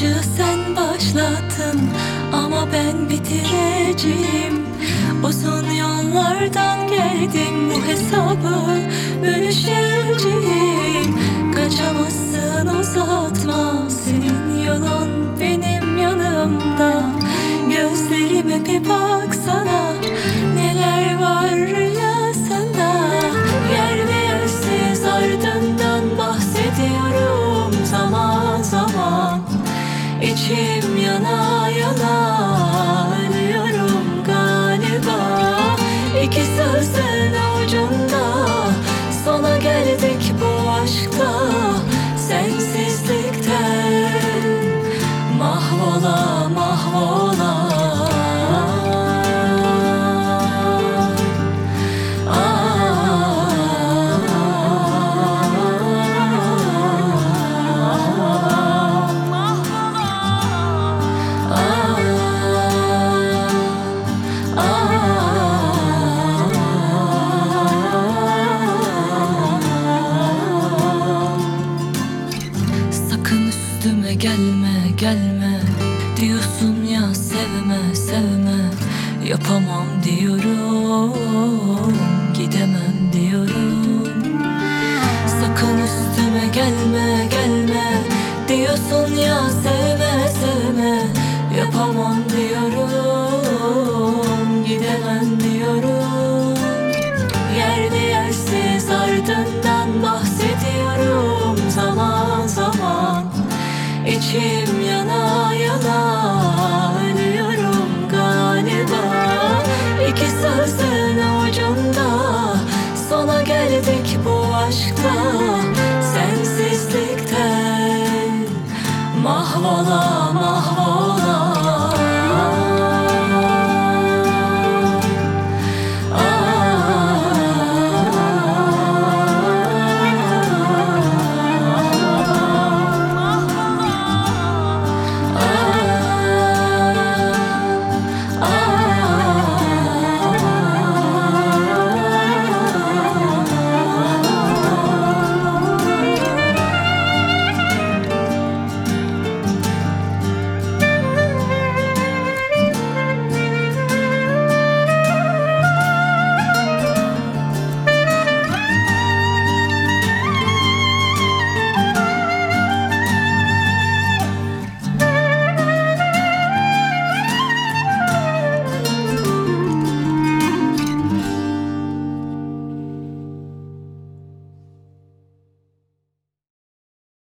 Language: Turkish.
Savaşı sen başlattın ama ben bitireceğim. Uzun yollardan geldim, bu hesabı bölüşeceğim. Kaçamazsın, uzatma, senin yolun benim yanımda. Gözlerime bir baksana, neler var rüyasında. Yer ve yersiz ardından bahsediyorum zaman zaman. İçim yana yana ölüyorum galiba. İki sözün ucunda sona geldik bu aşkta. Sensizlikten mahvola mahvola. Sakın üstüme gelme gelme diyorsun ya, sevme sevme. Yapamam diyorum, gidemem diyorum. Sakın üstüme gelme gelme diyorsun ya, sevme sevme. Yapamam diyorum, gidemem diyorum. Yerde yersiz ardından bahsediyorum zaman zaman. İçim yana yana ölüyorum galiba. İki sözün ucunda sona geldik bu aşkta. Sensizlikten mahvola mahvola.